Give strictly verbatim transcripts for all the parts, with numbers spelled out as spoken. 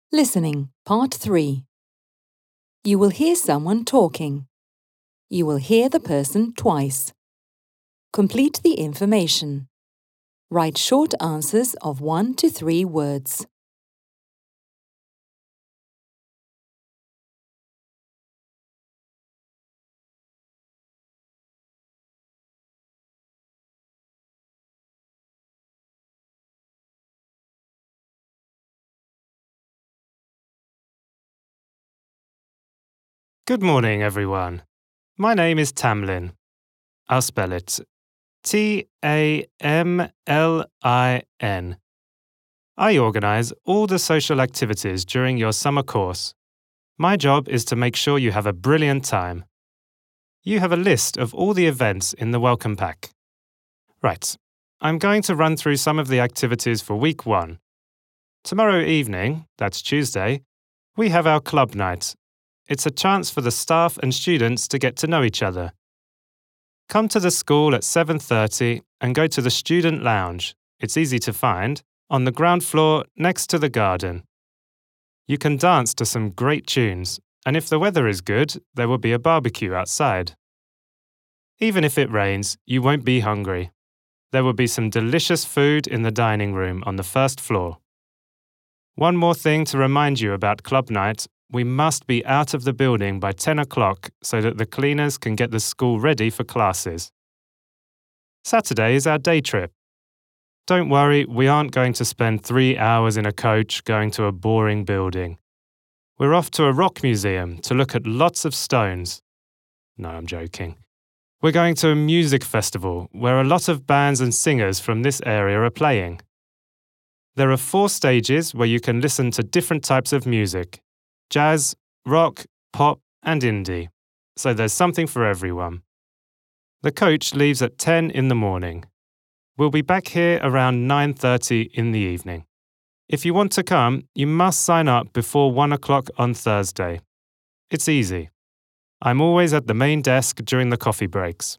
Listening, Part three. You will hear someone talking. You will hear the person twice. Complete the information. Write short answers of one to three words. Good morning, everyone. My name is Tamlin. I'll spell it T A M L I N. I organise all the social activities during your summer course. My job is to make sure you have a brilliant time. You have a list of all the events in the welcome pack. Right, I'm going to run through some of the activities for week one. Tomorrow evening, that's Tuesday, we have our club night. It's a chance for the staff and students to get to know each other. Come to the school at seven thirty and go to the student lounge. It's easy to find, on the ground floor next to the garden. You can dance to some great tunes, and if the weather is good, there will be a barbecue outside. Even if it rains, you won't be hungry. There will be some delicious food in the dining room on the first floor. One more thing to remind you about club night. We must be out of the building by ten o'clock so that the cleaners can get the school ready for classes. Saturday is our day trip. Don't worry, we aren't going to spend three hours in a coach going to a boring building. We're off to a rock museum to look at lots of stones. No, I'm joking. We're going to a music festival where a lot of bands and singers from this area are playing. There are four stages where you can listen to different types of music: jazz, rock, pop, and indie. So there's something for everyone. The coach leaves at ten in the morning. We'll be back here around nine thirty in the evening. If you want to come, you must sign up before one o'clock on Thursday. It's easy. I'm always at the main desk during the coffee breaks.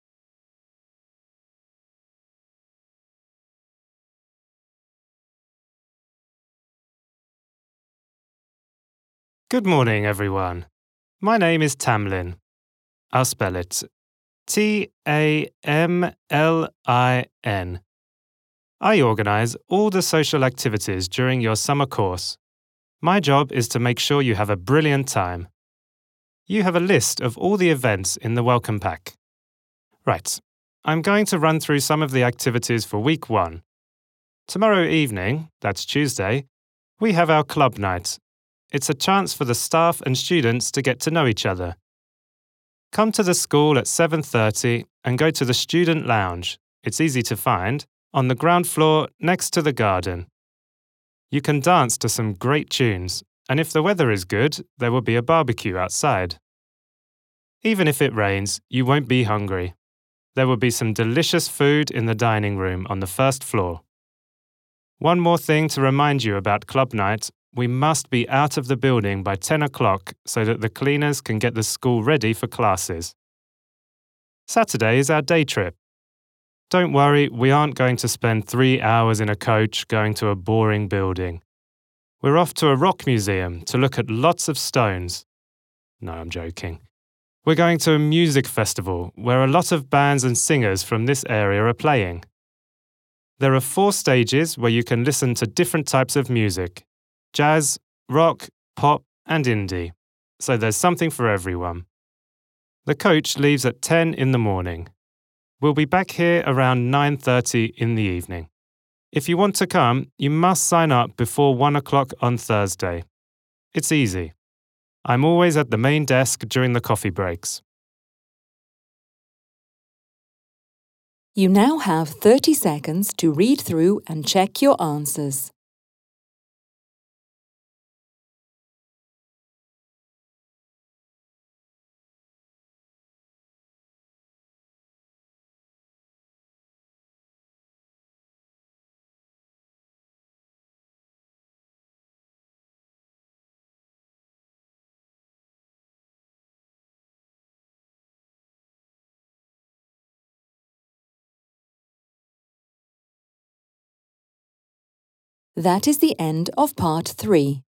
Good morning, everyone. My name is Tamlin. I'll spell it T A M L I N. I organise all the social activities during your summer course. My job is to make sure you have a brilliant time. You have a list of all the events in the welcome pack. Right, I'm going to run through some of the activities for week one. Tomorrow evening, that's Tuesday, we have our club night. It's a chance for the staff and students to get to know each other. Come to the school at seven thirty and go to the student lounge. It's easy to find, on the ground floor next to the garden. You can dance to some great tunes, and if the weather is good, there will be a barbecue outside. Even if it rains, you won't be hungry. There will be some delicious food in the dining room on the first floor. One more thing to remind you about club night. We must be out of the building by ten o'clock so that the cleaners can get the school ready for classes. Saturday is our day trip. Don't worry, we aren't going to spend three hours in a coach going to a boring building. We're off to a rock museum to look at lots of stones. No, I'm joking. We're going to a music festival where a lot of bands and singers from this area are playing. There are four stages where you can listen to different types of music: jazz, rock, pop, and indie. So there's something for everyone. The coach leaves at ten in the morning. We'll be back here around nine thirty in the evening. If you want to come, you must sign up before one o'clock on Thursday. It's easy. I'm always at the main desk during the coffee breaks. You now have thirty seconds to read through and check your answers. That is the end of part three.